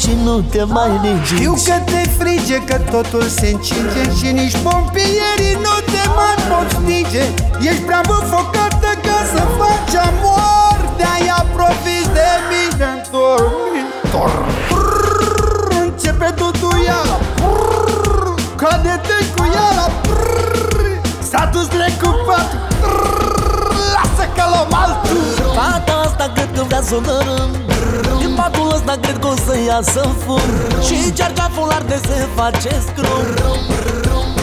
și nu te mai ningi. Știu că te frige, că totul se încinge și nici pompierii nu te mai pot stinge. Ești prea înfocată ca să faci amor, de-aia profiți de mine în dormitor. Începe tutuiala, cade-te cu iala, s-a dus trecupat, lasă că l-om altul. Fata asta cred că vrea să o dărâm, din patul ăsta cred că o să iasă fum, și cearcea fular de se face scrum.